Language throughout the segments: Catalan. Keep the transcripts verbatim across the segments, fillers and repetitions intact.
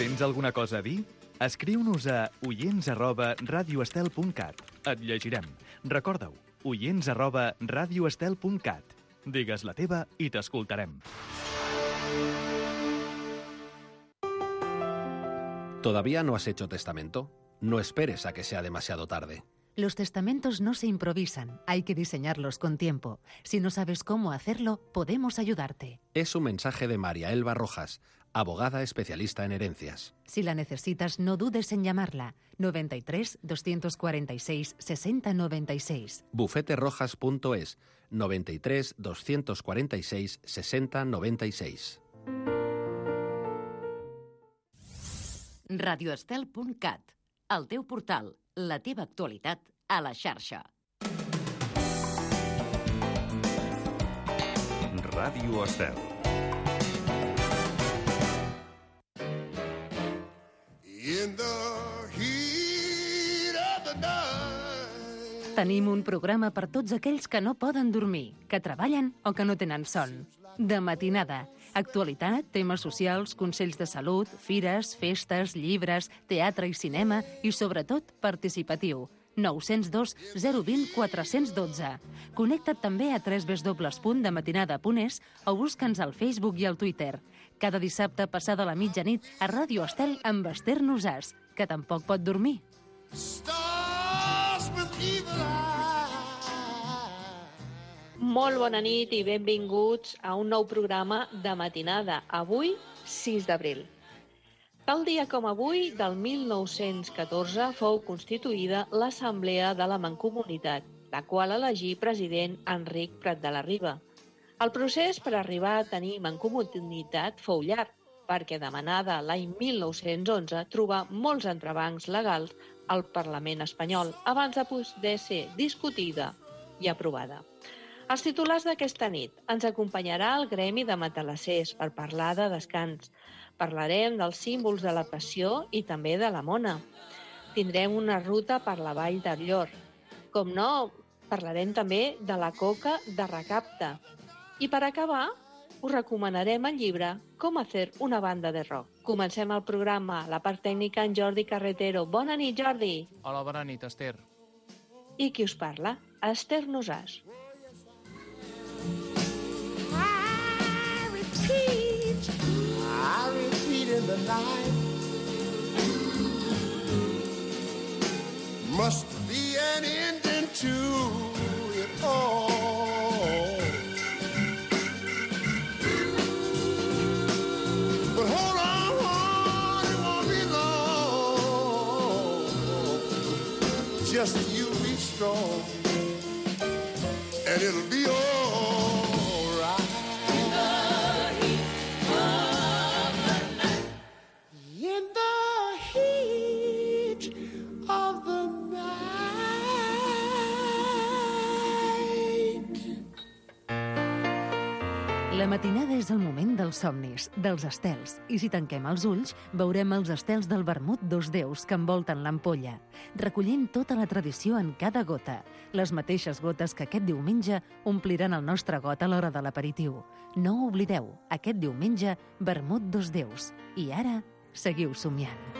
Tens alguna cosa a dir? Escriu-nos a oients arroba radioestel punt cat. Et llegirem. Recorda-ho, oients arroba radioestel punt cat. Digues la teva i t'escoltarem. ¿Todavía no has hecho testamento? No esperes a que sea demasiado tarde. Los testamentos no se improvisan, hay que diseñarlos con tiempo. Si no sabes cómo hacerlo, podemos ayudarte. Es un mensaje de María Elba Rojas, abogada especialista en herencias. Si la necesitas, no dudes en llamarla. noventa y tres, doscientos cuarenta y seis, sesenta noventa y seis. bufete rojas punto es, noventa y tres, doscientos cuarenta y seis, sesenta noventa y seis. radioestel punt cat, el teu portal, la teva actualitat a la xarxa. Ràdio Estel. Tenim un programa per tots aquells que no poden dormir, que treballen o que no tenen son. De matinada, actualitat, temes socials, consells de salut, fires, festes, llibres, teatre i cinema i, sobretot, participatiu. nou zero dos, zero dos zero, quatre un dos. Connecta't també a w w w punt de matinada punt es o busca'ns al Facebook i al Twitter. Cada dissabte passada la mitjanit a Ràdio Estel amb Esther Nosàs, que tampoc pot dormir. Molt bona nit i benvinguts a un nou programa de matinada. Avui, sis d'abril. Tal dia com avui, del mil nou-cents catorze, fou constituïda l'Assemblea de la Mancomunitat, la qual elegí president Enric Prat de la Riba. El procés per arribar a tenir mancomunitat fou llarg, perquè demanada l'any mil nou-cents onze trobà molts entrebancs legals al Parlament espanyol abans de poder ser discutida i aprovada. Els titulars d'aquesta nit. Ens acompanyarà el Gremi de Matalassers per parlar de descans. Parlarem dels símbols de la passió i també de la mona. Tindrem una ruta per la vall del Llor. Com no, parlarem també de la coca de recapte. I per acabar, us recomanarem el llibre Com hacer una banda de rock. Comencem el programa. La part tècnica en Jordi Carretero. Bona nit, Jordi. Hola, bona nit, Esther. I qui us parla? Esther Nosàs. I repeat in the night. Must be an ending to it all. But hold on, hold on, it won't be long. Just you be strong, and it'll be all. La matinada és el moment dels somnis, dels estels, i si tanquem els ulls, veurem els estels del vermut dos déus que envolten l'ampolla, recollint tota la tradició en cada gota, les mateixes gotes que aquest diumenge ompliran el nostre got a l'hora de l'aperitiu. No ho oblideu, aquest diumenge, vermut dos déus. I ara, seguiu somiant.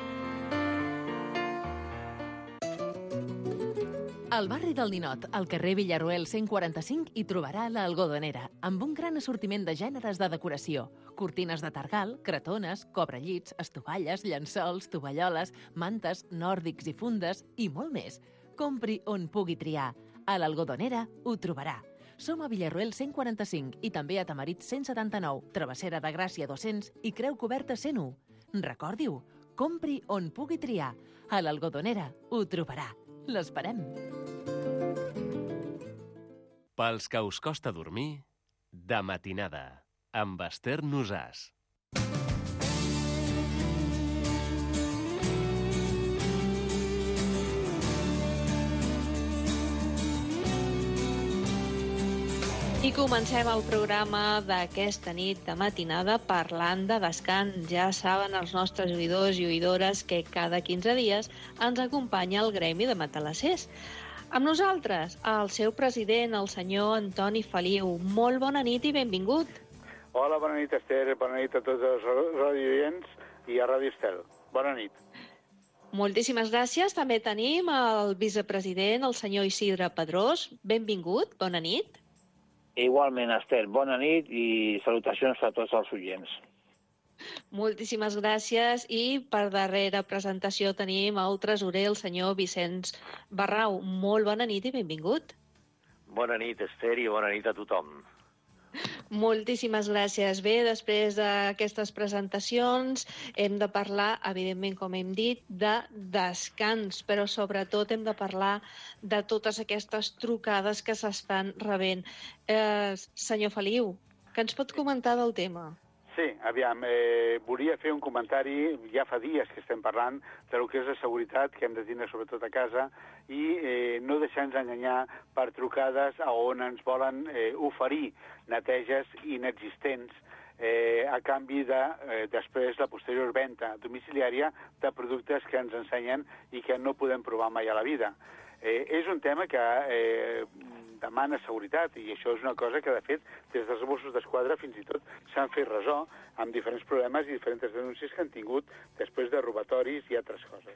Al barri del Ninot, al carrer Villarroel cent quaranta-cinc, hi trobarà l'Algodonera, amb un gran assortiment de gèneres de decoració. Cortines de targal, cretones, cobrellits, estovalles, llençols, tovalloles, mantes, nòrdics i fundes i molt més. Compri on pugui triar. A l'Algodonera ho trobarà. Som a Villarroel cent quaranta-cinc i també a Tamarit cent setanta-nou, Travessera de Gràcia dos-cents i Creu Coberta cent u. Recordi-ho, compri on pugui triar. A l'Algodonera ho trobarà. L'esperem. Pels que us costa dormir, de matinada, amb Esther Nosàs. I comencem el programa d'aquesta nit de matinada parlant de descans. Ja saben els nostres oïdors i oïdores que cada quinze dies ens acompanya el Gremi de Matalassers. Amb nosaltres, el seu president, el senyor Antoni Feliu. Molt bona nit i benvingut. Hola, bona nit, Esther. Bona nit a tots els radioients. i a Ràdio Estel. Bona nit. Moltíssimes gràcies. També tenim el vicepresident, el senyor Isidre Pedrós. Benvingut, bona nit. Igualment, Esther, bona nit i salutacions a tots els oients. Moltíssimes gràcies i per darrera presentació tenim el tresorer, el senyor Vicenç Barrau. Molt bona nit i benvingut. Bona nit, Esther, i bona nit a tothom. Moltíssimes gràcies. Bé, després d'aquestes presentacions hem de parlar, evidentment, com hem dit, de descans, però sobretot hem de parlar de totes aquestes trucades que s'estan rebent. Eh, senyor Feliu, què ens pot comentar del tema? Sí, aviam, eh, volia fer un comentari, ja fa dies que estem parlant de lo que és la seguretat que hem de tindre sobretot a casa i eh, no deixar-nos enganyar per trucades a on ens volen eh, oferir neteges inexistents eh, a canvi de, eh, després, la posterior venda domiciliària de productes que ens ensenyen i que no podem provar mai a la vida. Eh, és un tema que eh, demana seguretat i això és una cosa que, de fet, des dels Mossos d'Esquadra fins i tot s'han fet ressò amb diferents problemes i diferents denúncies que han tingut després de robatoris i altres coses.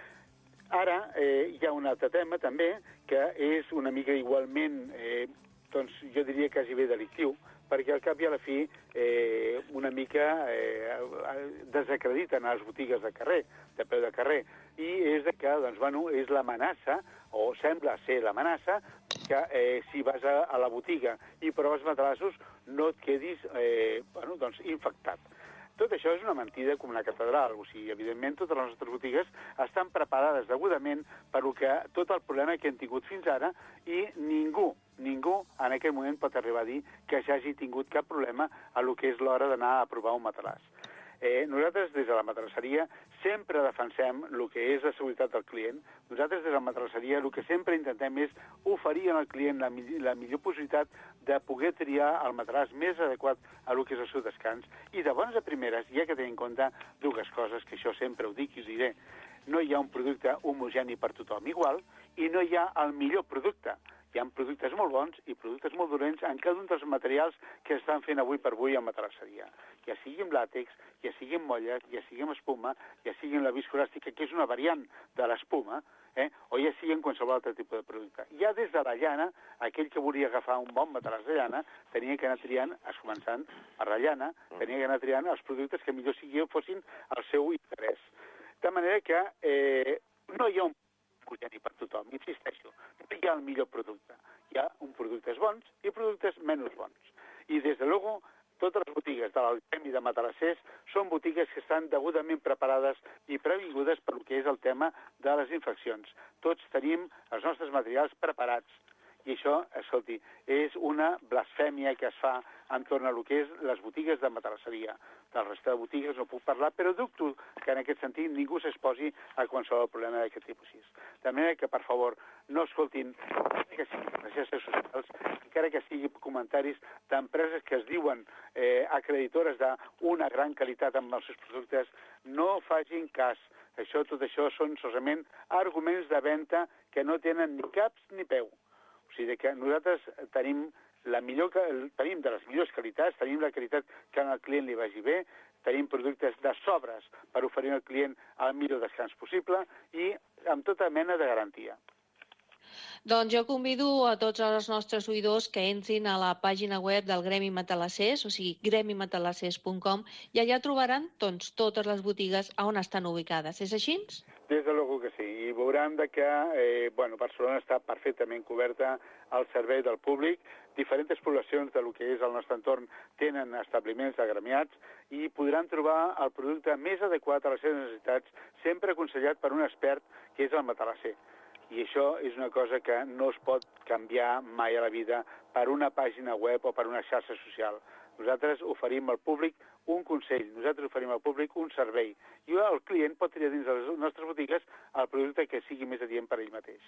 Ara eh, hi ha un altre tema també que és una mica igualment, eh, doncs jo diria quasi bé delictiu, perquè al cap i a la fi eh, una mica eh, desacrediten a les botigues de carrer, de peu de carrer, i és de que, doncs, bueno, és l'amenaça, o sembla ser l'amenaça, que eh, si vas a, a la botiga i proves matalassos no et quedis eh, bueno, doncs, infectat. Tot això és una mentida com una catedral. O sigui, evidentment, totes les nostres botigues estan preparades degudament per lo que, tot el problema que hem tingut fins ara i ningú, ningú en aquest moment pot arribar a dir que s'hagi tingut cap problema a lo que és l'hora d'anar a provar un matalàs. Eh, nosaltres, des de la matalasseria, sempre defensem el que és la seguretat del client. Nosaltres, des de la matalasseria, el que sempre intentem és oferir al client la, la millor possibilitat de poder triar el matalàs més adequat a el que és el seu descans. I de bones a primeres hi ha que tenir en compte dues coses, que això sempre ho dic i us diré. No hi ha un producte homogeni per tothom igual i no hi ha el millor producte. Hi ha productes molt bons i productes molt dolents en cada un dels materials que estan fent avui per avui en matalasseria. Ja sigui en làtex, ja sigui en molla, ja sigui en espuma, ja sigui en la viscoelàstica, que és una variant de l'espuma, eh? o ja sigui en qualsevol altre tipus de producte. Ja des de la llana, aquell que volia agafar un bon matalàs de llana, tenia que anar triant, es començant per la llana, tenia que anar triant els productes que millor sigui fossin al seu interès. De manera que eh, no hi ha un homogeni per tothom, insisteixo, no hi ha el millor producte. Hi ha un productes bons i productes menys bons. I, des de luego, totes les botigues de l'Algremi de Matalassers són botigues que estan degudament preparades i previngudes per lo que és el tema de les infeccions. Tots tenim els nostres materials preparats. I això, escolti, és una blasfèmia que es fa entorn a lo que és les botigues de matalasseria. Del resta de botigues no puc parlar, però dubto que en aquest sentit ningú s'exposi a qualsevol problema d'aquest tipus. De manera que, per favor, no escoltin, encara que siguin les xarxes socials, encara que siguin comentaris d'empreses que es diuen eh, acreditores d'una gran qualitat amb els seus productes, no facin cas. Això, tot això són solament arguments de venda que no tenen ni caps ni peu. O sigui que nosaltres tenim, la millor, tenim de les millors qualitats, tenim la qualitat que al client li vagi bé, tenim productes de sobres per oferir al client el millor descans possible i amb tota mena de garantia. Doncs jo convido a tots els nostres oïdors que entrin a la pàgina web del Gremi Matalassers, o sigui, gremi matalassers punt com, i allà trobaran doncs, totes les botigues on estan ubicades. És així? Des de luego que sí. I veuran que eh, bueno, Barcelona està perfectament coberta al servei del públic. Diferents poblacions de lo que és el nostre entorn tenen establiments agremiats i podran trobar el producte més adequat a les seves necessitats, sempre aconsellat per un expert que és el matalasser. I això és una cosa que no es pot canviar mai a la vida per una pàgina web o per una xarxa social. Nosaltres oferim al públic un consell, nosaltres oferim al públic un servei. I el client pot triar dins de les nostres botigues el producte que sigui més adient per ell mateix.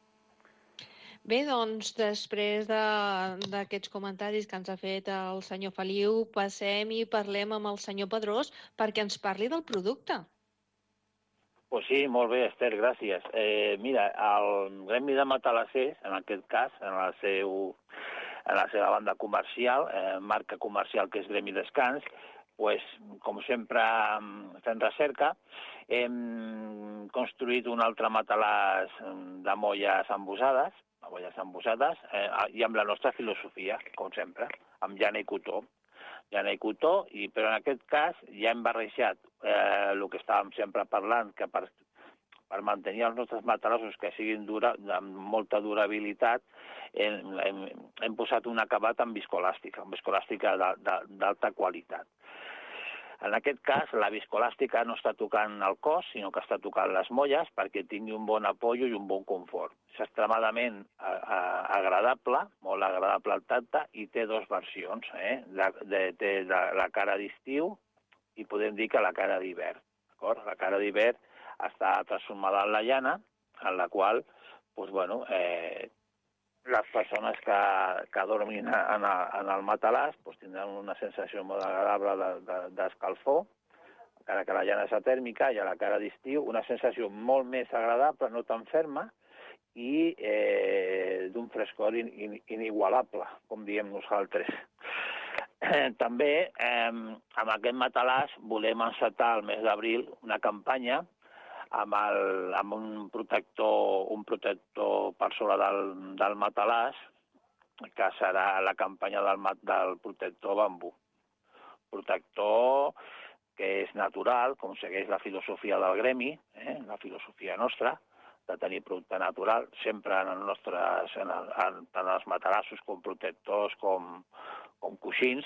Bé, doncs, després d'aquests de, comentaris que ens ha fet el senyor Feliu, passem i parlem amb el senyor Pedrós perquè ens parli del producte. Pues sí, molt bé, Esther, gràcies. Eh, mira, el Gremi de Matalassers, en aquest cas, en la, seu, en la seva banda comercial, eh, marca comercial que és Gremi Descans, pues, com sempre, fent recerca, hem construït un altre matalàs de molles embosades, molles embosades, eh, i amb la nostra filosofia, com sempre, amb llana i cotó. Llana i cotó, i, però en aquest cas ja hem barrejat eh, el que estàvem sempre parlant, que per, per mantenir els nostres matalassos que siguin dura, amb molta durabilitat, hem, hem, hem posat un acabat amb viscolàstica, amb viscolàstica d'alta qualitat. En aquest cas, la viscolàstica no està tocant el cos, sinó que està tocant les molles perquè tingui un bon apoyo i un bon confort. És extremadament a, a, agradable, molt agradable al tacte, i té dues versions. Eh? La, de, de, de la cara d'estiu i podem dir que la cara d'hivern. La cara d'hivern està transformada en la llana, en la qual doncs, bueno, eh, les persones que, que dormin en el, en el matalàs doncs, tindran una sensació molt agradable d'escalfor, de, de, encara que la llana és atèrmica, i a la cara d'estiu una sensació molt més agradable, no tan ferma, i eh, d'un frescor in, in, inigualable, com diem nosaltres. Eh, també, eh, amb aquest matalàs volem encetar el mes d'abril una campanya amb, el, amb un protector, un protector per sobre del, del matalàs, que serà la campanya del, del protector bambú. Protector que és natural, com segueix la filosofia del gremi, eh, la filosofia nostra, de tenir producte natural, sempre en els nostres, en el, en, tant els matalassos com protectors, com, com coixins,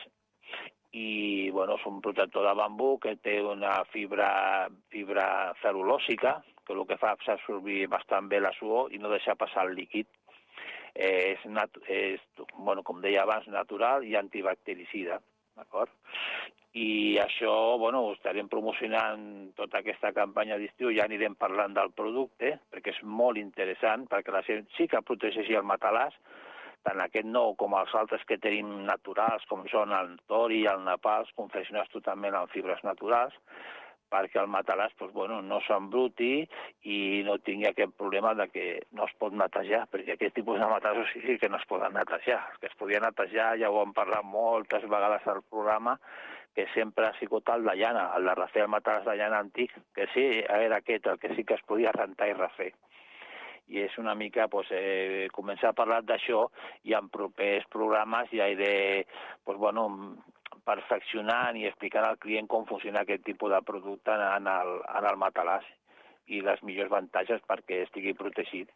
i bueno, és un protector de bambú que té una fibra, fibra cel·lulòsica, que el que fa és absorbir bastant bé la suor i no deixar passar el líquid. Eh, és, nat és bueno, com deia abans, natural i antibactericida, d'acord? I això, bueno, ho estarem promocionant tota aquesta campanya d'estiu, ja anirem parlant del producte, perquè és molt interessant, perquè la gent sí que protegeixi el matalàs, tant aquest nou com els altres que tenim naturals, com són el tori i el napals, confeccionats totalment amb fibres naturals, perquè el matalàs doncs, bueno, no s'embruti i no tingui aquest problema de que no es pot netejar, perquè aquest tipus de matalàs sí que no es poden netejar. Els que es podien netejar, ja ho hem parlat moltes vegades al programa, que sempre ha sigut el de llana, el de refer el matalàs de llana antic, que sí, era aquest, el que sí que es podia rentar i refer. I és una mica pues, eh, començar a parlar d'això i en propers programes ja iré pues, bueno, perfeccionant i explicant al client com funciona aquest tipus de producte en el, en el matalàs i les millors avantatges perquè estigui protegit.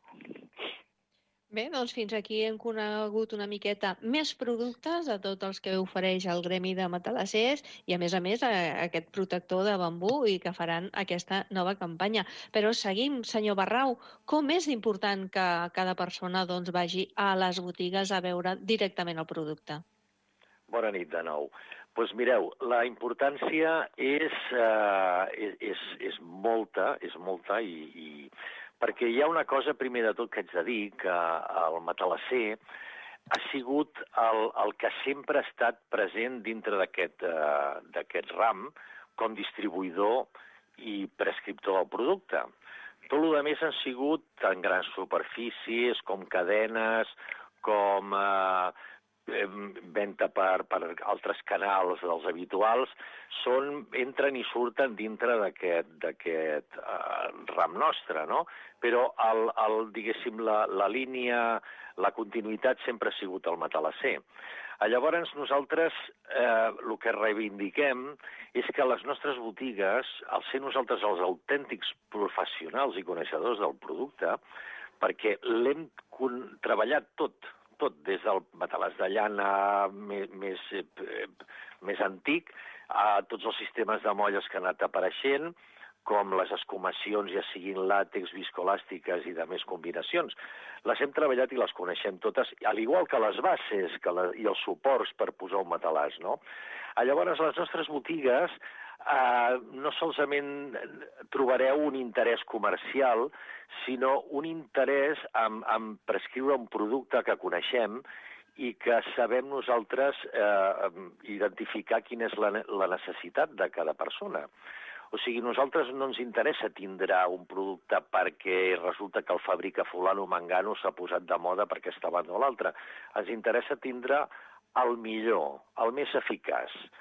Bé, doncs fins aquí hem conegut una miqueta més productes de tots els que ofereix el Gremi de Matalassers i, a més a més, aquest protector de bambú i que faran aquesta nova campanya. Però seguim, senyor Barrau, com és important que cada persona doncs, vagi a les botigues a veure directament el producte? Bona nit de nou. Doncs mireu, la importància és, eh, és, és molta, és molta i... i... perquè hi ha una cosa, primer de tot, que haig de dir, que el matalasser ha sigut el, el que sempre ha estat present dintre d'aquest uh, d'aquest ram com distribuïdor i prescriptor del producte. Tot el que més han sigut tan grans superfícies, com cadenes, com uh, venda per, per altres canals dels habituals, són, entren i surten dintre d'aquest uh, ram nostre, no? Però el, el, diguéssim, la, la línia, la continuïtat sempre ha sigut el matalasser. Llavors nosaltres eh, el que reivindiquem és que les nostres botigues, al ser nosaltres els autèntics professionals i coneixedors del producte, perquè l'hem treballat tot, tot, des del matalàs de llana més, més, eh, més antic, a tots els sistemes de molles que han anat apareixent, com les escumacions, ja siguin làtex, viscolàstiques i de més combinacions. Les hem treballat i les coneixem totes, al igual que les bases que la, i els suports per posar un matalàs, no? Llavors, les nostres botigues eh, no solament trobareu un interès comercial, sinó un interès en, en prescriure un producte que coneixem i que sabem nosaltres eh, identificar quina és la, la necessitat de cada persona. O sigui, nosaltres no ens interessa tindre un producte perquè resulta que el fabrica fulano o mangano s'ha posat de moda perquè està abans o l'altre. Ens interessa tindre el millor, el més eficaç.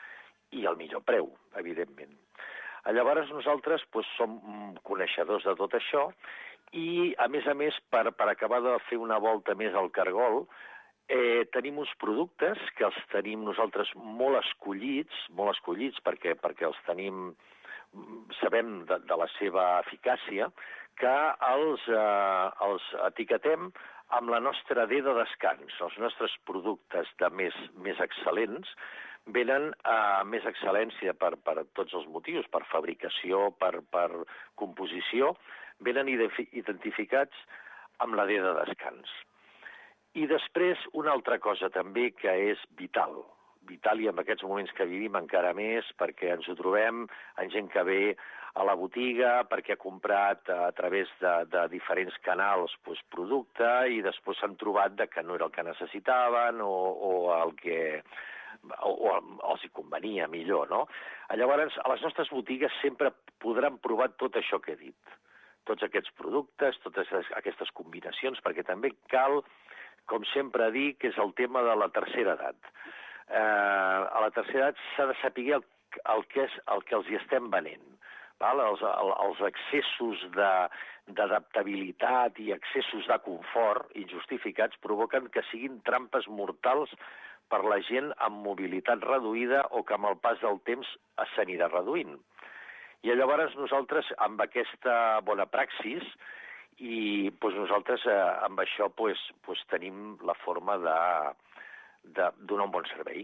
i el millor preu, evidentment. Llavors nosaltres doncs, som coneixedors de tot això i, a més a més, per, per acabar de fer una volta més al cargol, eh, tenim uns productes que els tenim nosaltres molt escollits, molt escollits perquè, perquè els tenim, sabem de, de la seva eficàcia, que els, eh, els etiquetem amb la nostra D de descans. Els nostres productes de més, més excel·lents venen a més excel·lència per, per tots els motius, per fabricació, per, per composició, venen identificats amb la D de descans. I després una altra cosa també que és vital, vital i en aquests moments que vivim encara més, perquè ens ho trobem en gent que ve a la botiga, perquè ha comprat a través de, de diferents canals doncs, producte i després s'han trobat de que no era el que necessitaven o, o el que... o, o els hi convenia millor, no? Llavors, a les nostres botigues sempre podran provar tot això que he dit, tots aquests productes, totes aquestes combinacions, perquè també cal, com sempre dir, que és el tema de la tercera edat. Eh, a la tercera edat s'ha de saber el, el, que és, el que els hi estem venent. Val? Els, el, els excessos d'adaptabilitat i excessos de confort injustificats provoquen que siguin trampes mortals per la gent amb mobilitat reduïda o que amb el pas del temps s'anirà reduint. I llavors nosaltres, amb aquesta bona praxis, i doncs, nosaltres eh, amb això doncs, doncs, tenim la forma de, de donar un bon servei.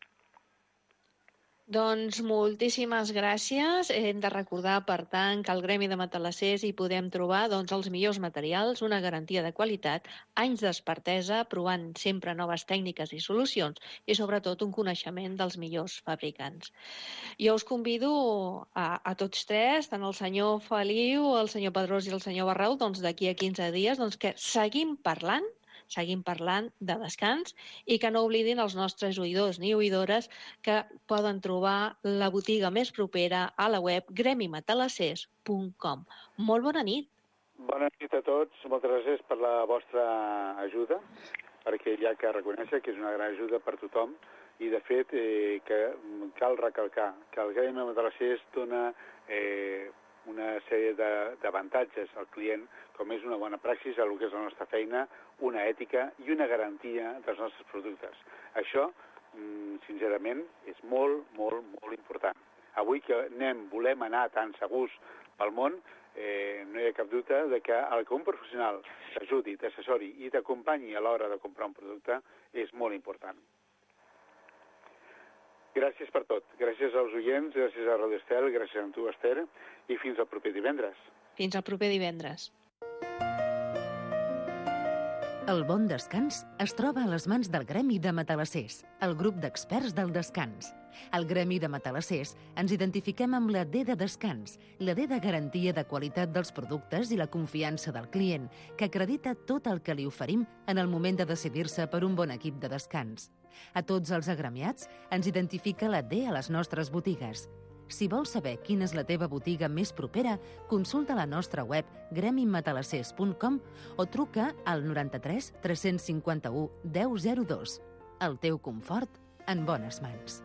Doncs moltíssimes gràcies. Hem de recordar, per tant, que al Gremi de Matalassers hi podem trobar doncs, els millors materials, una garantia de qualitat, anys d'expertesa, provant sempre noves tècniques i solucions i, sobretot, un coneixement dels millors fabricants. Jo us convido a, a tots tres, tant el senyor Feliu, el senyor Pedrós i el senyor Barrau, doncs d'aquí a quinze dies, doncs que seguim parlant seguim parlant de descans i que no oblidin els nostres oïdors ni oïdores que poden trobar la botiga més propera a la web gremi matalassers punt com. Molt bona nit. Bona nit a tots. Moltes gràcies per la vostra ajuda, perquè hi ha que reconèixer que és una gran ajuda per tothom i, de fet, eh, que cal recalcar que el Gremi de Matalassers dona eh, una sèrie d'avantatges al client, com és una bona praxis a el que és la nostra feina, una ètica i una garantia dels nostres productes. Això, sincerament, és molt, molt, molt important. Avui que anem, volem anar tan segurs pel món, eh, no hi ha cap dubte de que el que un professional t'ajudi, t'assessori i t'acompanyi a l'hora de comprar un producte és molt important. Gràcies per tot. Gràcies als oients, gràcies a Radio Estel, gràcies a tu, Esther, i fins al proper divendres. Fins al proper divendres. El bon descans es troba a les mans del Gremi de Matalassers, el grup d'experts del descans. Al Gremi de Matalassers ens identifiquem amb la D de descans, la D de garantia de qualitat dels productes i la confiança del client, que acredita tot el que li oferim en el moment de decidir-se per un bon equip de descans. A tots els agremiats ens identifica la D a les nostres botigues. Si vols saber quina és la teva botiga més propera, consulta la nostra web gremi matalassers punt com o truca al noranta-tres tres-cents cinquanta-u deu zero dos. El teu confort en bones mans.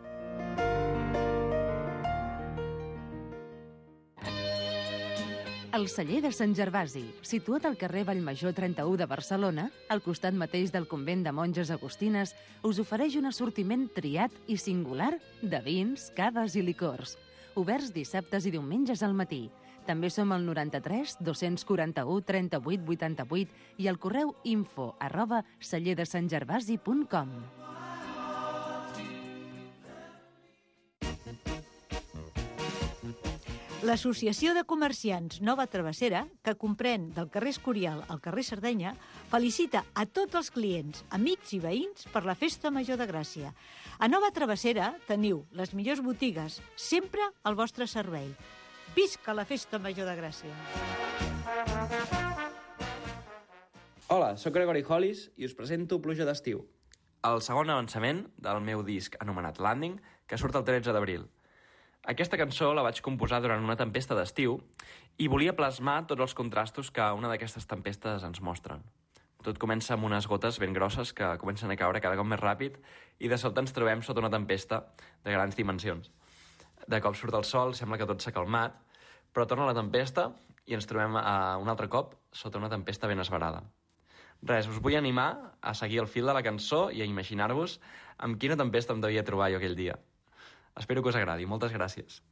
El celler de Sant Gervasi, situat al carrer Vallmajor trenta-u de Barcelona, al costat mateix del convent de monges agustines, us ofereix un assortiment triat i singular de vins, cades i licors. Oberts dissabtes i diumenges al matí. També som al noranta-tres dos-cents quaranta-u trenta-vuit vuitanta-vuit i al correu info arroba celler de sant gervasi punt com. L'Associació de Comerciants Nova Travessera, que comprèn del carrer Escorial al carrer Sardenya, felicita a tots els clients, amics i veïns per la Festa Major de Gràcia. A Nova Travessera teniu les millors botigues, sempre al vostre servei. Visca la Festa Major de Gràcia! Hola, sóc Gregory Hollis i us presento Pluja d'estiu, el segon avançament del meu disc anomenat Landing, que surt el tretze d'abril. Aquesta cançó la vaig composar durant una tempesta d'estiu i volia plasmar tots els contrastos que una d'aquestes tempestes ens mostren. Tot comença amb unes gotes ben grosses que comencen a caure cada cop més ràpid i de sobte ens trobem sota una tempesta de grans dimensions. De cop surt el sol, sembla que tot s'ha calmat, però torna la tempesta i ens trobem a un altre cop sota una tempesta ben esverada. Res, us vull animar a seguir el fil de la cançó i a imaginar-vos amb quina tempesta em devia trobar jo aquell dia. Espero que us agradi. Moltes gràcies.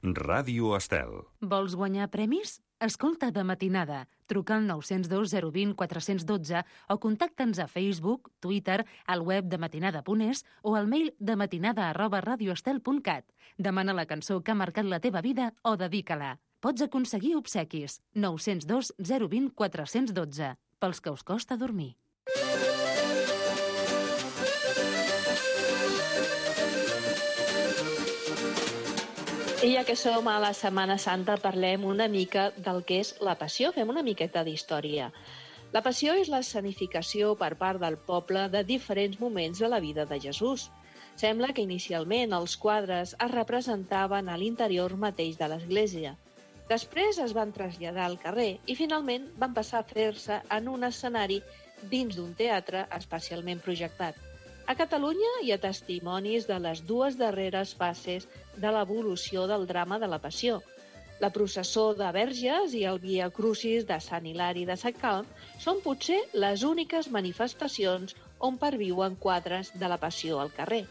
Ràdio Estel. Vols guanyar premis? Escolta De Matinada. Truca al nou zero dos zero dos zero quatre un dos o contacta'ns a Facebook, Twitter, al web de matinada punt es o al mail dematinada arroba radioestel punt cat. Demana la cançó que ha marcat la teva vida o dedica-la. Pots aconseguir obsequis. nou zero dos zero dos zero quatre un dos. Pels que us costa dormir. I ja que som a la Setmana Santa, parlem una mica del que és la Passió. Fem una miqueta d'història. La Passió és l'escenificació per part del poble de diferents moments de la vida de Jesús. Sembla que inicialment els quadres es representaven a l'interior mateix de l'església. Després es van traslladar al carrer i finalment van passar a fer-se en un escenari dins d'un teatre especialment projectat. A Catalunya hi ha testimonis de les dues darreres fases de l'evolució del drama de la Passió. La processó de Verges i el Via Crucis de Sant Hilari de Sacalm són potser les úniques manifestacions on perviuen quadres de la Passió al carrer.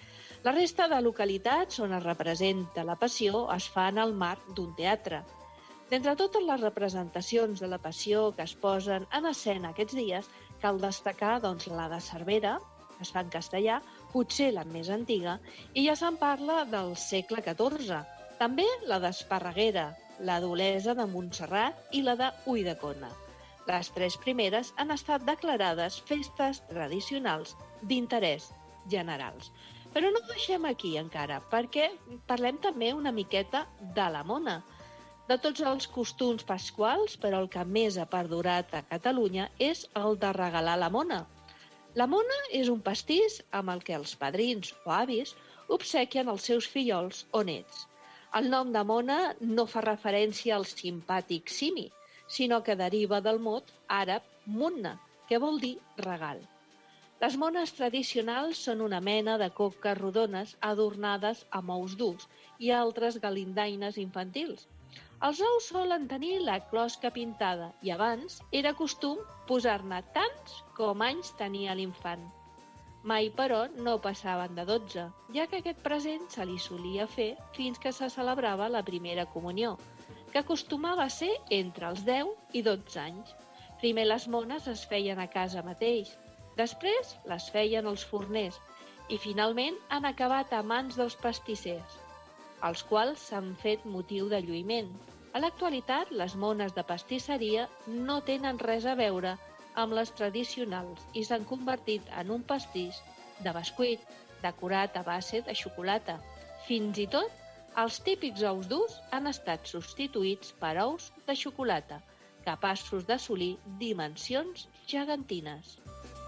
La resta de localitats on es representa la Passió es fa en el marc d'un teatre. D'entre totes les representacions de la Passió que es posen en escena aquests dies, cal destacar doncs, la de Cervera, que es fa en castellà, potser la més antiga, i ja se'n parla del segle catorze. També la d'Esparreguera, la d'Olesa de Montserrat i la de Ulldecona. Les tres primeres han estat declarades festes tradicionals d'interès generals. Però no ho deixem aquí encara, perquè parlem també una miqueta de la mona. De tots els costums pasquals, però el que més ha perdurat a Catalunya és el de regalar la mona. La mona és un pastís amb el que els padrins o avis obsequien els seus fillols o nets. El nom de mona no fa referència al simpàtic simi, sinó que deriva del mot àrab munna, que vol dir regal. Les mones tradicionals són una mena de coques rodones adornades amb ous durs i altres galindaines infantils. Els ous solen tenir la closca pintada i abans era costum posar-ne tants com anys tenia l'infant. Mai, però, no passaven de dotze, ja que aquest present se li solia fer fins que se celebrava la primera comunió, que acostumava a ser entre els deu i dotze anys. Primer les mones es feien a casa mateix, després les feien els forners i finalment han acabat a mans dels pastissers, els quals s'han fet motiu de lluïment. A l'actualitat, les mones de pastisseria no tenen res a veure amb les tradicionals i s'han convertit en un pastís de bescuit decorat a base de xocolata. Fins i tot, els típics ous durs han estat substituïts per ous de xocolata, capaços d'assolir dimensions gegantines.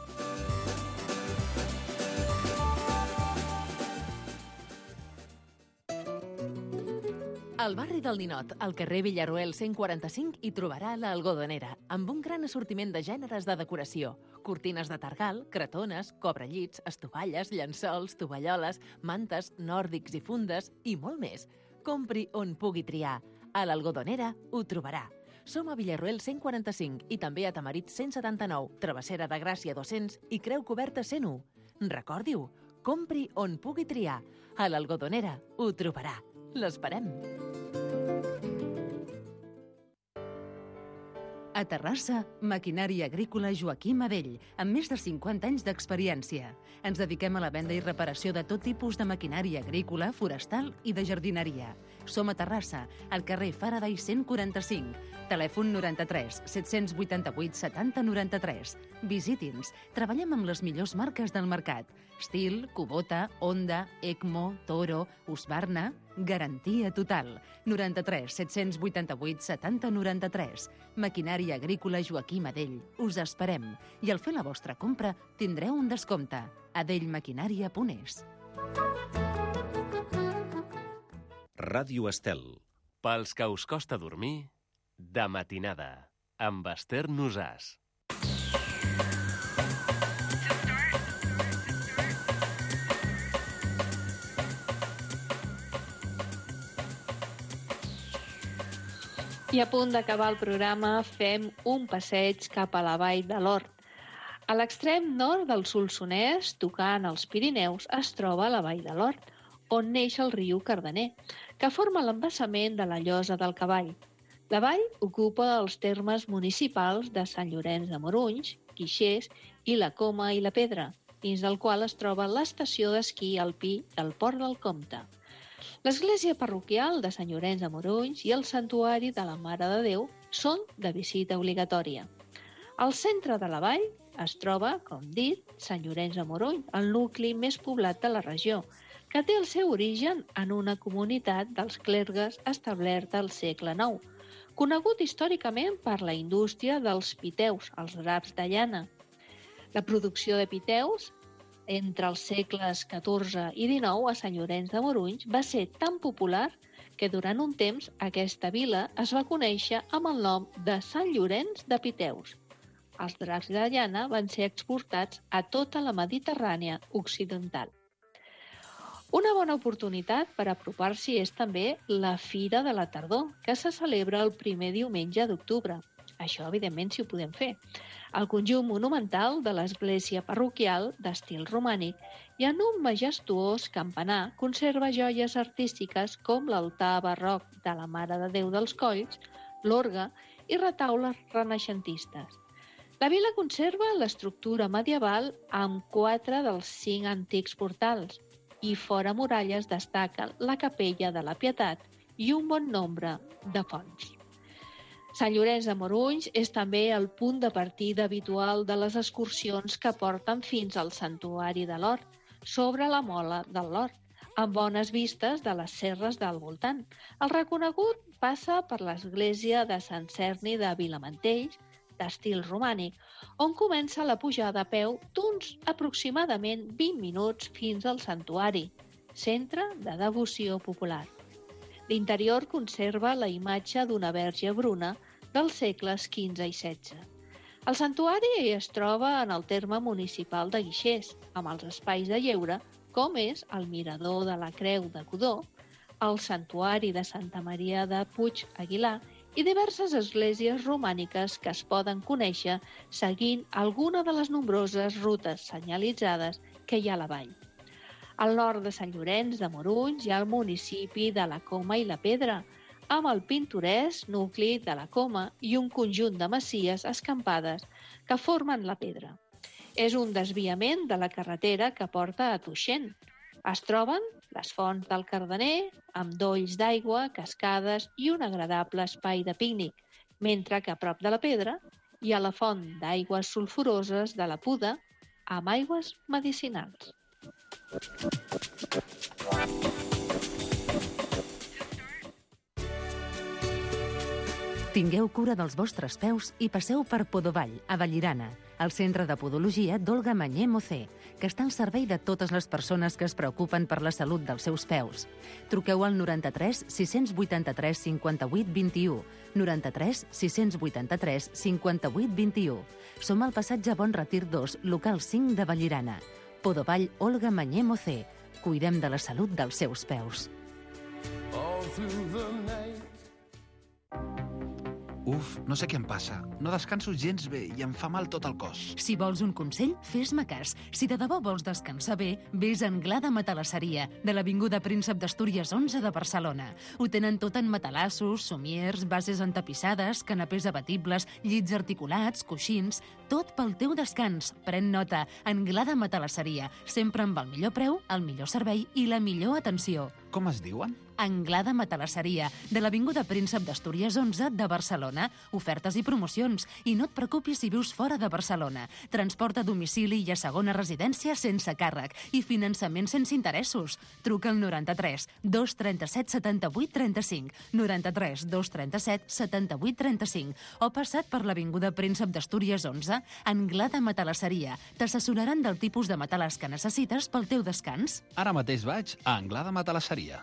Al barri del Ninot, al carrer Villaruel cent quaranta-cinc, hi trobarà la Algodonera, amb un gran assortiment de gèneres de decoració. Cortines de targal, cretones, cobrellits, estovalles, llençols, tovalloles, mantes, nòrdics i fundes i molt més. Compri on pugui triar. A l'Algodonera ho trobarà. Som a Villaruel cent quaranta-cinc i també a Tamarit cent setanta-nou, Travessera de Gràcia dos-cents i Creu Coberta cent u. Recordi-ho, compri on pugui triar. A l'Algodonera ho trobarà. L'esperem. A Terrassa, Maquinària Agrícola Joaquim Adell, amb més de cinquanta anys d'experiència. Ens dediquem a la venda i reparació de tot tipus de maquinària agrícola, forestal i de jardineria. Som a Terrassa, al carrer Faraday cent quaranta-cinc. Telèfon noranta-tres set-cents vuitanta-vuit setanta noranta-tres. Visiti'ns. Treballem amb les millors marques del mercat. Stihl, Kubota, Honda, Ecmo, Toro, Husqvarna. Garantia total. noranta-tres set-cents vuitanta-vuit setanta noranta-tres. Maquinària Agrícola Joaquim Adell. Us esperem. I al fer la vostra compra tindreu un descompte. adellmaquinària punt es. Ràdio Estel. Pels que us costa dormir, De Matinada, amb Esther Nosàs. I a punt d'acabar el programa fem un passeig cap a la vall de l'Hort. A l'extrem nord del Solsonès, tocant els Pirineus, es troba la vall de l'Hort, on neix el riu Cardener, que forma l'embassament de la Llosa del Cavall. La vall ocupa els termes municipals de Sant Llorenç de Morunys, Guixers i la Coma i la Pedra, dins del qual es troba l'estació d'esquí alpí del Port del Comte. L'església parroquial de Sant Llorenç de Morunys i el santuari de la Mare de Déu són de visita obligatòria. Al centre de la vall es troba, com dit, Sant Llorenç de Morunys, el nucli més poblat de la regió, que té el seu origen en una comunitat dels clergues establerta al segle nou, conegut històricament per la indústria dels piteus, els draps de llana. La producció de piteus entre els segles catorze i dinou a Sant Llorenç de Morunys va ser tan popular que durant un temps aquesta vila es va conèixer amb el nom de Sant Llorenç de Piteus. Els draps de llana van ser exportats a tota la Mediterrània occidental. Una bona oportunitat per apropar-s'hi és també la Fira de la Tardor, que se celebra el primer diumenge d'octubre. Això, evidentment, si ho podem fer. El conjunt monumental de l'església parroquial, d'estil romànic, i en un majestuós campanar conserva joies artístiques com l'altar barroc de la Mare de Déu dels Colls, l'orgue i retaules renaixentistes. La vila conserva l'estructura medieval amb quatre dels cinc antics portals, i fora muralles destaquen la capella de la Pietat i un bon nombre de fonts. Sant Llorenç de Morunys és també el punt de partida habitual de les excursions que porten fins al Santuari de l'Hort, sobre la Mola del Lord, amb bones vistes de les serres del voltant. El reconegut passa per l'església de Sant Cerni de Vilamantells, d'estil romànic, on comença la pujada a peu d'uns aproximadament vint minuts fins al santuari, centre de devoció popular. L'interior conserva la imatge d'una verge bruna dels segles quinze i setze. El santuari es troba en el terme municipal de Guixers, amb els espais de lleure, com és el mirador de la Creu de Godó, el santuari de Santa Maria de Puig Aguilar i diverses esglésies romàniques que es poden conèixer seguint alguna de les nombroses rutes senyalitzades que hi ha a la vall. Al nord de Sant Llorenç de Morunys hi ha el municipi de la Coma i la Pedra, amb el pintoresc nucli de la Coma i un conjunt de masies escampades que formen la Pedra. És un desviament de la carretera que porta a Tuixén. Es troben les fonts del Cardener, amb dolls d'aigua, cascades i un agradable espai de pícnic, mentre que a prop de la Pedra hi ha la font d'aigües sulfuroses de la Puda, amb aigües medicinals. Tingueu cura dels vostres peus i passeu per Podovall, a Vallirana, el centre de podologia d'Olga Mañé Mocé, que està al servei de totes les persones que es preocupen per la salut dels seus peus. Truqueu al noranta-tres sis vuitanta-tres cinquanta-vuit vint-i-u, noranta-tres sis vuitanta-tres cinquanta-vuit vint-i-u. Som al passatge Bon Retir dos, local cinc de Vallirana. Podovall Olga Mañé Mocé. Cuidem de la salut dels seus peus. Uf, no sé què em passa. No descanso gens bé i em fa mal tot el cos. Si vols un consell, fes-me cas. Si de debò vols descansar bé, vés a Anglada Matalasseria, de l'Avinguda Príncep d'Astúries onze de Barcelona. Ho tenen tot en matalassos, somiers, bases entapissades, canapés abatibles, llits articulats, coixins... Tot pel teu descans. Pren nota. Anglada Matalasseria. Sempre amb el millor preu, el millor servei i la millor atenció. Com es diuen? Anglada Matalasseria, de l'Avinguda Príncep d'Astúries onze de Barcelona. Ofertes i promocions. I no et preocupis si vius fora de Barcelona. Transport a domicili i a segona residència sense càrrec. I finançament sense interessos. Truca al noranta-tres dos trenta-set setanta-vuit trenta-cinc, noranta-tres dos trenta-set setanta-vuit trenta-cinc o passat per l'Avinguda Príncep d'Astúries onze, Anglada Matalasseria. T'assessoraran del tipus de matalàs que necessites pel teu descans. Ara mateix vaig a Anglada Matalasseria.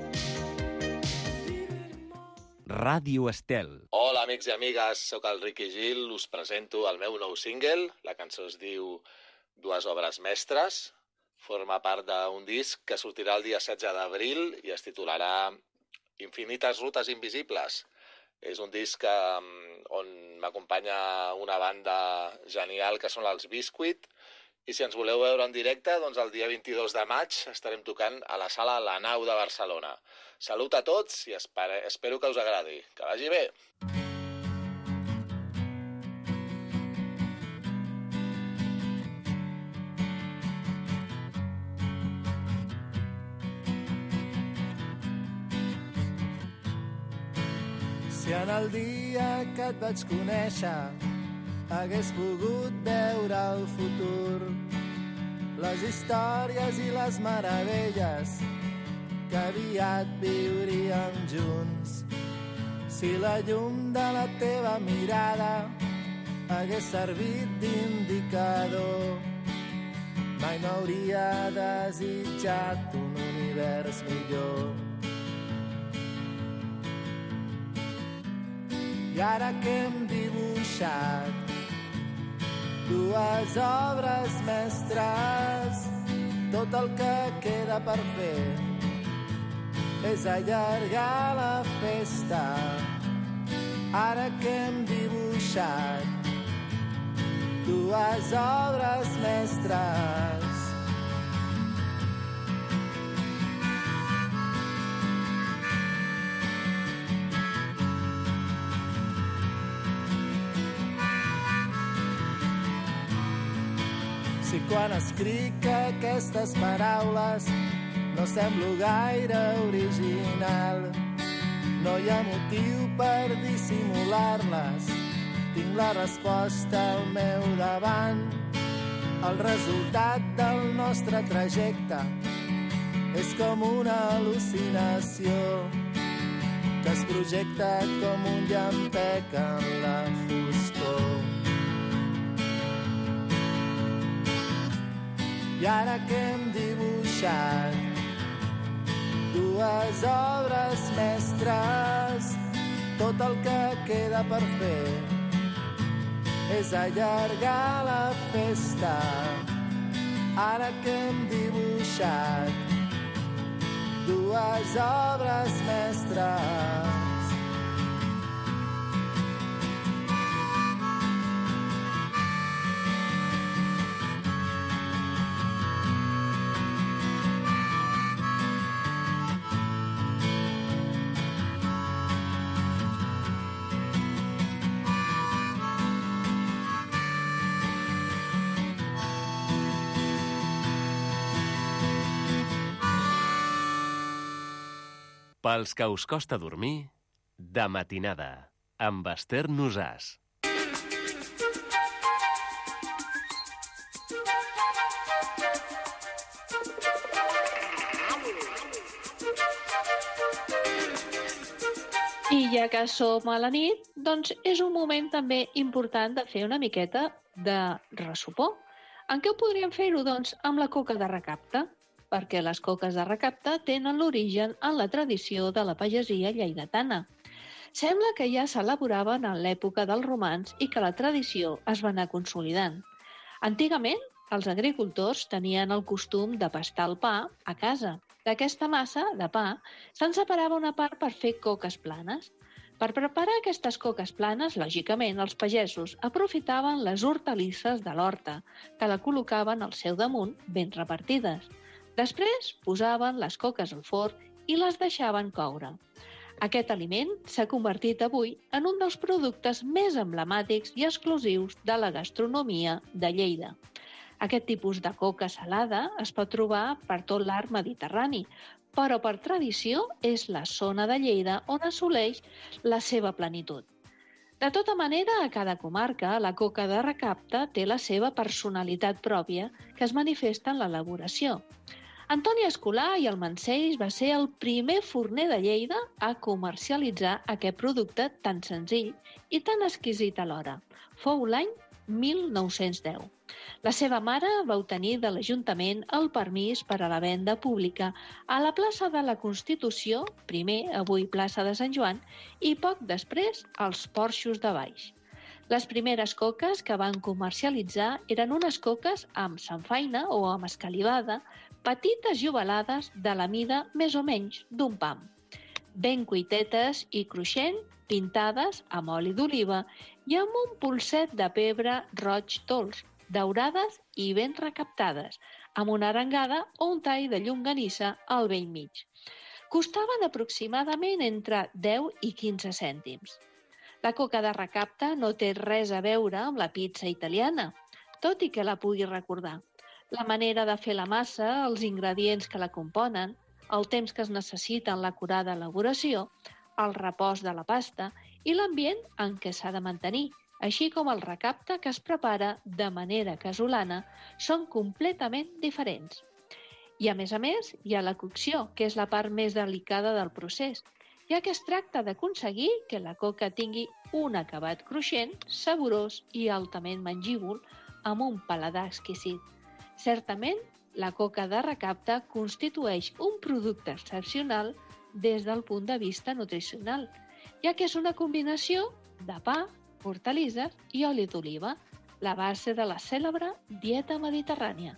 Ràdio Estel. Hola, amics i amigues, sóc el Ricky Gil, us presento el meu nou single. La cançó es diu Dues obres mestres. Forma part d'un disc que sortirà el dia setze d'abril i es titularà Infinites rutes invisibles. És un disc on m'acompanya una banda genial que són els Biscuit I si ens voleu veure en directe, doncs el dia vint-i-dos de maig estarem tocant a la sala La Nau de Barcelona. Salut a tots i espero, espero que us agradi. Que vagi bé! Si en el dia que et vaig conèixer hagués pogut veure el futur, les històries i les meravelles que aviat viuríem junts. Si la llum de la teva mirada hagués servit d'indicador, mai no hauria desitjat un univers millor. I ara que hem dibuixat dues obres mestres, tot el que queda per fer és allargar la festa. Ara que hem dibuixat dues obres mestres, si quan escric aquestes paraules no semblo gaire original, no hi ha motiu per dissimular-les, tinc la resposta al meu davant. El resultat del nostre trajecte és com una al·lucinació que es projecta com un llampec en la foscor. I ara que hem dibuixat dues obres mestres, tot el que queda per fer és allargar la festa. Ara que hem dibuixat dues obres mestres, Pels que us costa dormir, de matinada, amb Esther Nosàs. I ja que som a la nit, doncs és un moment també important de fer una miqueta de ressupor. En què ho podríem fer-ho? Doncs amb la coca de recapte, perquè les coques de recapte tenen l'origen en la tradició de la pagesia lleidatana. Sembla que ja s'elaboraven en l'època dels romans i que la tradició es va anar consolidant. Antigament, els agricultors tenien el costum de pastar el pa a casa. D'aquesta massa de pa se'n separava una part per fer coques planes. Per preparar aquestes coques planes, lògicament, els pagesos aprofitaven les hortalisses de l'horta, que la col·locaven al seu damunt ben repartides. Després posaven les coques al forn i les deixaven coure. Aquest aliment s'ha convertit avui en un dels productes més emblemàtics i exclusius de la gastronomia de Lleida. Aquest tipus de coca salada es pot trobar per tot l'arc mediterrani, però per tradició és la zona de Lleida on assoleix la seva plenitud. De tota manera, a cada comarca, la coca de recapte té la seva personalitat pròpia que es manifesta en l'elaboració. Antoni Escolà i el Manceix va ser el primer forner de Lleida a comercialitzar aquest producte tan senzill i tan exquisit alhora. Fou l'any mil nou-cents deu. La seva mare va obtenir de l'Ajuntament el permís per a la venda pública a la plaça de la Constitució, primer, avui plaça de Sant Joan, i poc després als Porxos de Baix. Les primeres coques que van comercialitzar eren unes coques amb samfaina o amb escalivada, petites i ovalades de la mida més o menys d'un pam, ben cuitetes i cruixent, pintades amb oli d'oliva i amb un polset de pebre roig dolç, daurades i ben recaptades, amb una arengada o un tall de llonganissa al bell mig. Costaven aproximadament entre deu i quinze cèntims. La coca de recapte no té res a veure amb la pizza italiana, tot i que la pugui recordar. La manera de fer la massa, els ingredients que la componen, el temps que es necessita en l'acurada elaboració, el repòs de la pasta i l'ambient en què s'ha de mantenir, així com el recapte que es prepara de manera casolana, són completament diferents. I a més a més, hi ha la cocció, que és la part més delicada del procés, ja que es tracta d'aconseguir que la coca tingui un acabat cruixent, saborós i altament mengívol, amb un paladar exquisit. Certament, la coca de recapte constitueix un producte excepcional des del punt de vista nutricional, ja que és una combinació de pa, hortalisses i oli d'oliva, la base de la cèlebre dieta mediterrània.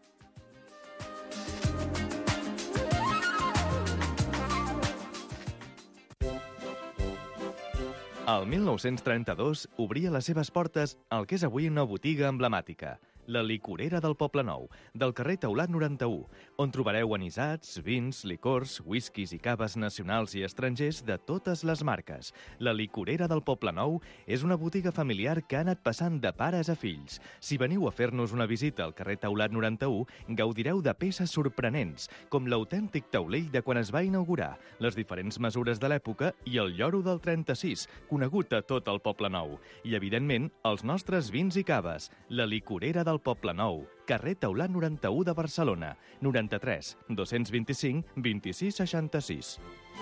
El mil nou-cents trenta-dos obria les seves portes al que és avui una botiga emblemàtica, la licorera del Poble Nou, del carrer Taulat noranta-u, on trobareu anisats, vins, licors, whiskies i caves nacionals i estrangers de totes les marques. La licorera del Poble Nou és una botiga familiar que ha anat passant de pares a fills. Si veniu a fer-nos una visita al carrer Taulat noranta-u, gaudireu de peces sorprenents, com l'autèntic taulell de quan es va inaugurar, les diferents mesures de l'època i el lloro del trenta-sis, conegut a tot el Poble Nou. I, evidentment, els nostres vins i caves. La licorera del Poble Nou, carrer Taulat noranta-u de Barcelona, noranta-tres dos-cents vint-i-cinc vint-i-sis seixanta-sis.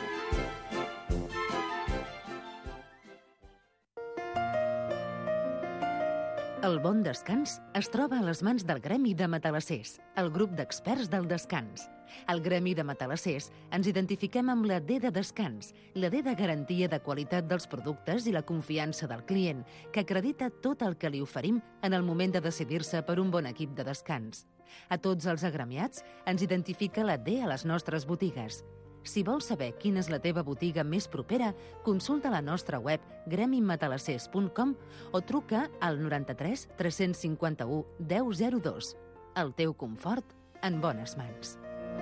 El bon descans es troba a les mans del Gremi de Matalassers, el grup d'experts del descans. Al Gremi de Matalassers ens identifiquem amb la D de descans, la D de garantia de qualitat dels productes i la confiança del client, que acredita tot el que li oferim en el moment de decidir-se per un bon equip de descans. A tots els agremiats ens identifica la D a les nostres botigues. Si vols saber quina és la teva botiga més propera, consulta la nostra web gremi matalassers punt com o truca al noranta-tres tres-cents cinquanta-u deu zero dos. El teu confort en bones mans.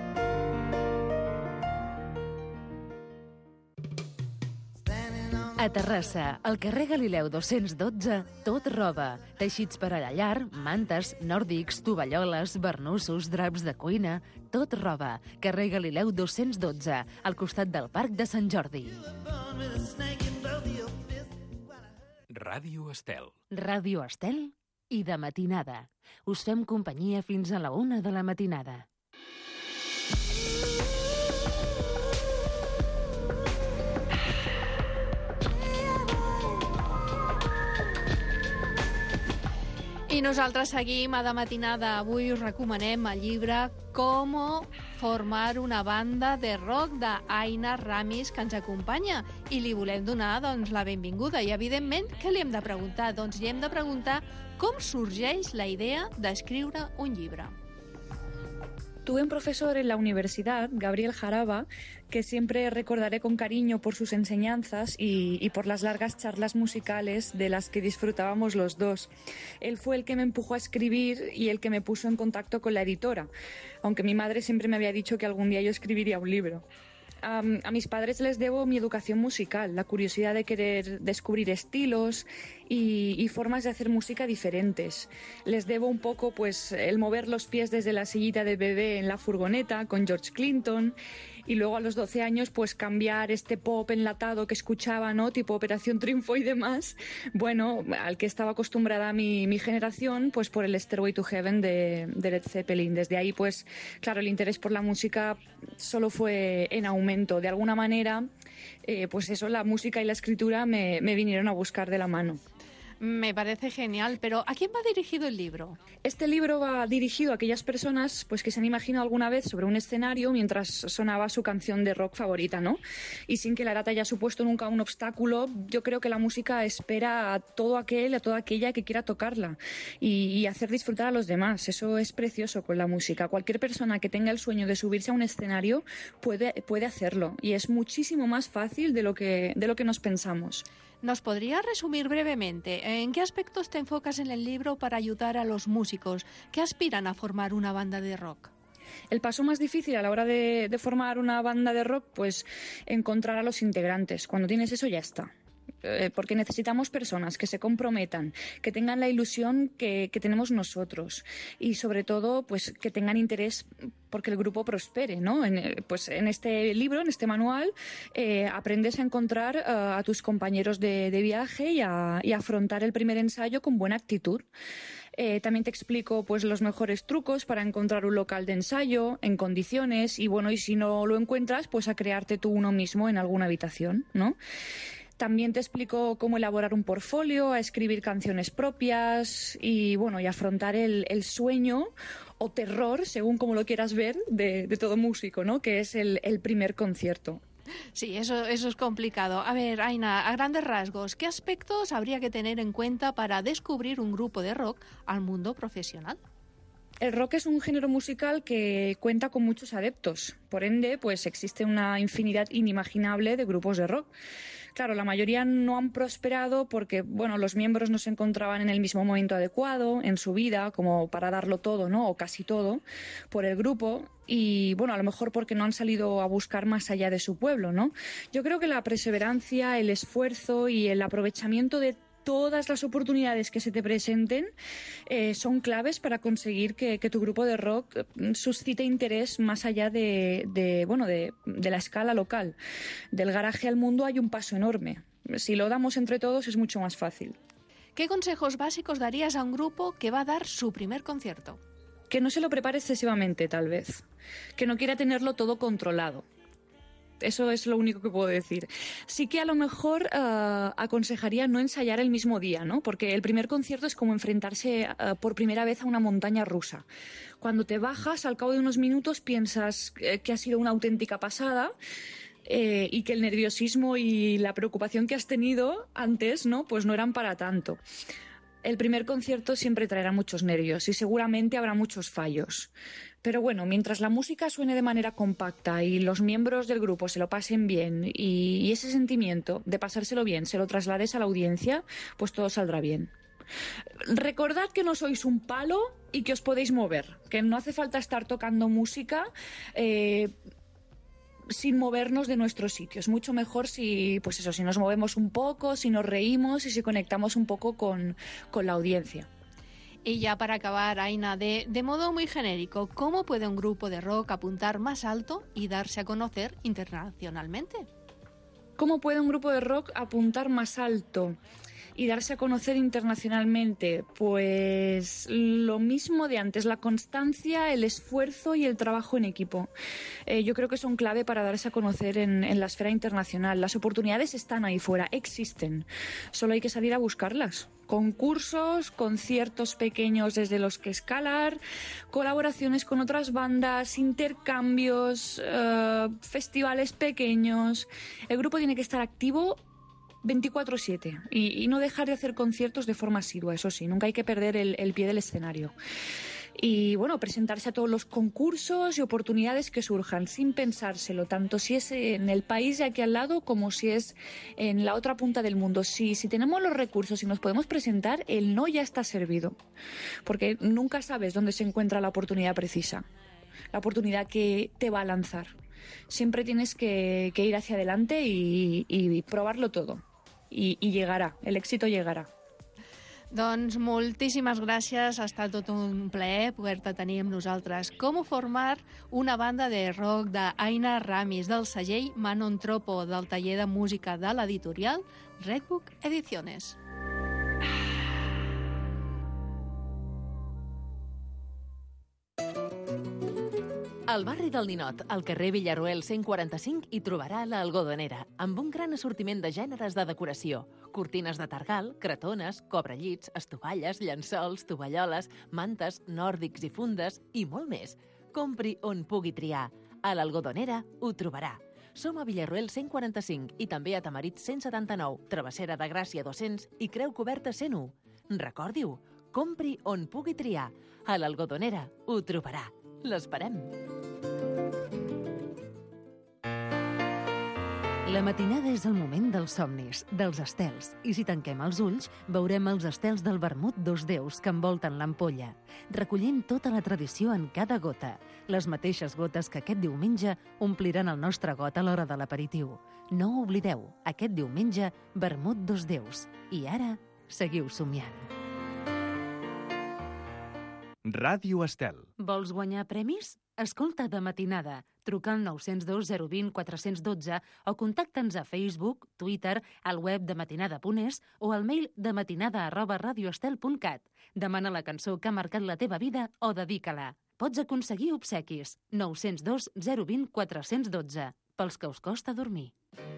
A Terrassa, al carrer Galileu dos-cents dotze, tot roba. Teixits per a la llar, mantes, nòrdics, tovalloles, barnussos, draps de cuina... Tot roba. Carrer Galileu dos-cents dotze, al costat del Parc de Sant Jordi. Ràdio Estel. Ràdio Estel i de matinada. Us fem companyia fins a la una de la matinada. I nosaltres seguim a de matinada. Avui us recomanem el llibre Cómo formar una banda de rock d'Aina Ramis, que ens acompanya, i li volem donar doncs, la benvinguda. I, evidentment, què li hem de preguntar? Doncs li hem de preguntar com sorgeix la idea d'escriure un llibre. Tuve un profesor en la universidad, Gabriel Jaraba, que siempre recordaré con cariño por sus enseñanzas y, y por las largas charlas musicales de las que disfrutábamos los dos. Él fue el que me empujó a escribir y el que me puso en contacto con la editora, aunque mi madre siempre me había dicho que algún día yo escribiría un libro. A, a mis padres les debo mi educación musical, la curiosidad de querer descubrir estilos y, y formas de hacer música diferentes. Les debo un poco pues el mover los pies desde la sillita de bebé en la furgoneta con George Clinton y luego a los doce años pues cambiar este pop enlatado que escuchaba, ¿no? Tipo Operación Triunfo y demás, bueno, al que estaba acostumbrada mi, mi generación, pues por el Stairway to Heaven de, de Led Zeppelin. Desde ahí pues claro, el interés por la música solo fue en aumento. De alguna manera, eh, pues eso, la música y la escritura me, me vinieron a buscar de la mano. Me parece genial, pero ¿a quién va dirigido el libro? Este libro va dirigido a aquellas personas pues, que se han imaginado alguna vez sobre un escenario mientras sonaba su canción de rock favorita, ¿no? Y sin que la edad haya supuesto nunca un obstáculo, yo creo que la música espera a todo aquel, a toda aquella que quiera tocarla y, y hacer disfrutar a los demás. Eso es precioso con la música. Cualquier persona que tenga el sueño de subirse a un escenario puede, puede hacerlo y es muchísimo más fácil de lo que, de lo que nos pensamos. ¿Nos podría resumir brevemente en qué aspectos te enfocas en el libro para ayudar a los músicos que aspiran a formar una banda de rock? El paso más difícil a la hora de, de formar una banda de rock, pues encontrar a los integrantes. Cuando tienes eso ya está. Eh, porque necesitamos personas que se comprometan, que tengan la ilusión que, que tenemos nosotros y sobre todo pues que tengan interés porque el grupo prospere, ¿no? En, pues en este libro, en este manual, eh, aprendes a encontrar uh, a tus compañeros de, de viaje y a, y a afrontar el primer ensayo con buena actitud. Eh, también te explico pues los mejores trucos para encontrar un local de ensayo en condiciones y bueno, y si no lo encuentras, pues a crearte tú uno mismo en alguna habitación, ¿no? También te explico cómo elaborar un portfolio, a escribir canciones propias y bueno, y afrontar el, el sueño o terror, según como lo quieras ver, de, de todo músico, ¿no? Que es el, el primer concierto. Sí, eso, eso es complicado. A ver, Aina, a grandes rasgos, ¿qué aspectos habría que tener en cuenta para descubrir un grupo de rock al mundo profesional? El rock es un género musical que cuenta con muchos adeptos. Por ende, pues existe una infinidad inimaginable de grupos de rock. Claro, la mayoría no han prosperado porque, bueno, los miembros no se encontraban en el mismo momento adecuado en su vida, como para darlo todo, ¿no? O casi todo, por el grupo. Y, bueno, a lo mejor porque no han salido a buscar más allá de su pueblo, ¿no? Yo creo que la perseverancia, el esfuerzo y el aprovechamiento de todas las oportunidades que se te presenten eh, son claves para conseguir que, que tu grupo de rock suscite interés más allá de, de, bueno, de, de la escala local. Del garaje al mundo hay un paso enorme. Si lo damos entre todos es mucho más fácil. ¿Qué consejos básicos darías a un grupo que va a dar su primer concierto? Que no se lo prepare excesivamente, tal vez. Que no quiera tenerlo todo controlado. Eso es lo único que puedo decir. Sí que a lo mejor uh, aconsejaría no ensayar el mismo día, ¿no? Porque el primer concierto es como enfrentarse uh, por primera vez a una montaña rusa. Cuando te bajas, al cabo de unos minutos piensas que ha sido una auténtica pasada eh, y que el nerviosismo y la preocupación que has tenido antes, ¿no? Pues no eran para tanto. El primer concierto siempre traerá muchos nervios y seguramente habrá muchos fallos. Pero bueno, mientras la música suene de manera compacta y los miembros del grupo se lo pasen bien y, y ese sentimiento de pasárselo bien se lo traslades a la audiencia, pues todo saldrá bien. Recordad que no sois un palo y que os podéis mover, que no hace falta estar tocando música eh, sin movernos de nuestros sitios. Mucho mejor si, pues eso, si nos movemos un poco, si nos reímos y si conectamos un poco con, con la audiencia. Y ya para acabar, Aina, de, de modo muy genérico, ¿cómo puede un grupo de rock apuntar más alto y darse a conocer internacionalmente? ¿Cómo puede un grupo de rock apuntar más alto y darse a conocer internacionalmente? Pues lo mismo de antes, la constancia, el esfuerzo y el trabajo en equipo. Eh, yo creo que son clave para darse a conocer en, en la esfera internacional. Las oportunidades están ahí fuera, existen. Solo hay que salir a buscarlas. Concursos, conciertos pequeños desde los que escalar, colaboraciones con otras bandas, intercambios, eh, festivales pequeños. El grupo tiene que estar activo veinticuatro siete y, y no dejar de hacer conciertos de forma asidua, eso sí, nunca hay que perder el, el pie del escenario. Y bueno, presentarse a todos los concursos y oportunidades que surjan sin pensárselo, tanto si es en el país de aquí al lado como si es en la otra punta del mundo. Si, si tenemos los recursos y nos podemos presentar, el no ya está servido, porque nunca sabes dónde se encuentra la oportunidad precisa, la oportunidad que te va a lanzar. Siempre tienes que, que ir hacia adelante y, y probarlo todo. I, i llegarà, l'éxito llegarà. Doncs moltíssimes gràcies, ha estat tot un plaer poder-te tenir amb nosaltres. Com formar una banda de rock d'Aina Ramis, del segell Manon Tropo, del taller de música de l'editorial Redbook Ediciones. Al barri del Ninot, al carrer Villarroel cent quaranta-cinc, hi trobarà l'Algodonera, amb un gran assortiment de gèneres de decoració. Cortines de targal, cretones, cobrellits, estovalles, llençols, tovalloles, mantes, nòrdics i fundes i molt més. Compri on pugui triar. A l'Algodonera ho trobarà. Som a Villarroel cent quaranta-cinc i també a Tamarit cent setanta-nou, Travessera de Gràcia dos-cents i Creu Coberta cent u. Recordi-ho, compri on pugui triar. A l'Algodonera ho trobarà. L'esperem. La matinada és el moment dels somnis, dels estels, i si tanquem els ulls, veurem els estels del vermut dos déus que envolten l'ampolla, recollint tota la tradició en cada gota, les mateixes gotes que aquest diumenge ompliran el nostre got a l'hora de l'aperitiu. No ho oblideu, aquest diumenge, vermut dos déus. I ara, seguiu somiant. Ràdio Estel. Vols guanyar premis? Escolta De Matinada. Truca al nou zero dos zero dos zero quatre un dos o contacta'ns a Facebook, Twitter, al web de matinada punt es o al mail dematinada arroba radioestel punt cat. Demana la cançó que ha marcat la teva vida o dedica-la. Pots aconseguir obsequis. nou zero dos zero dos zero quatre un dos. Pels que us costa dormir.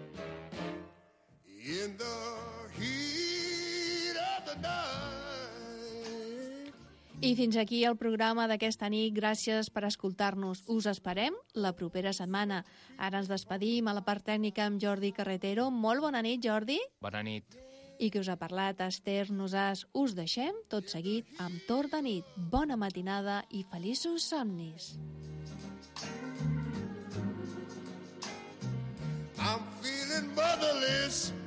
In the heat of the night. I fins aquí el programa d'aquesta nit. Gràcies per escoltar-nos. Us esperem la propera setmana. Ara ens despedim a la part tècnica amb Jordi Carretero. Molt bona nit, Jordi. Bona nit. I que us ha parlat Esther Nosàs. Us deixem tot seguit amb Torn de nit. Bona matinada i feliços somnis. I'm feeling motherless.